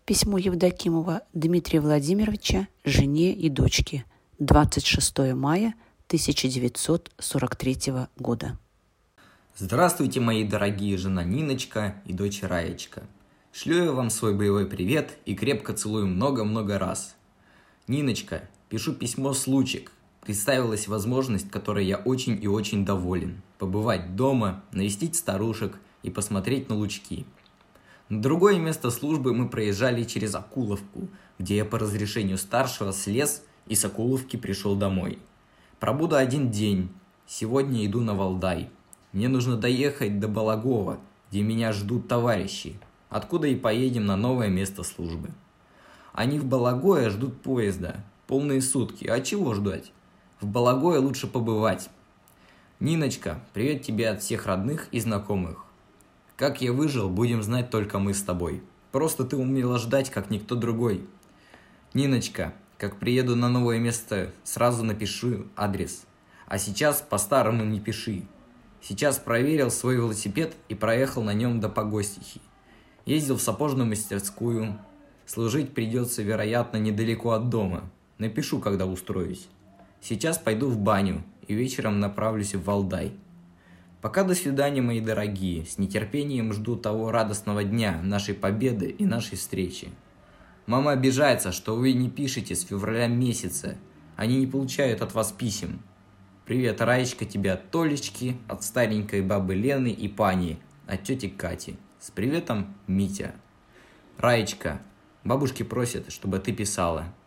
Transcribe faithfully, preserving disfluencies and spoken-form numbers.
Письмо Евдокимова Дмитрия Владимировича жене и дочке. двадцать шестого мая тысяча девятьсот сорок третьего года. Здравствуйте, мои дорогие жена Ниночка и дочь Раечка. Шлю я вам свой боевой привет и крепко целую много-много раз. Ниночка, пишу письмо с Лучек. Представилась возможность, которой я очень и очень доволен. Побывать дома, навестить старушек и посмотреть на лучки. На другое место службы мы проезжали через Окуловку, где я по разрешению старшего слез и с Окуловки пришел домой. Пробуду один день. Сегодня иду на Валдай. Мне нужно доехать до Балагова, где меня ждут товарищи, откуда и поедем на новое место службы. Они в Балагое ждут поезда, полные сутки, а чего ждать? В Балагое лучше побывать. Ниночка, привет тебе от всех родных и знакомых. Как я выжил, будем знать только мы с тобой. Просто ты умела ждать, как никто другой. Ниночка, как приеду на новое место, сразу напишу адрес. А сейчас по-старому не пиши. Сейчас проверил свой велосипед и проехал на нем до Погостихи. Ездил в сапожную мастерскую. Служить придется, вероятно, недалеко от дома. Напишу, когда устроюсь. Сейчас пойду в баню и вечером направлюсь в Валдай. Пока до свидания, мои дорогие. С нетерпением жду того радостного дня, нашей победы и нашей встречи. Мама обижается, что вы не пишете с февраля месяца. Они не получают от вас писем. Привет, Раечка, тебе от Толечки, от старенькой бабы Лены и Пани, от тети Кати. С приветом, Митя. Раечка, бабушки просят, чтобы ты писала.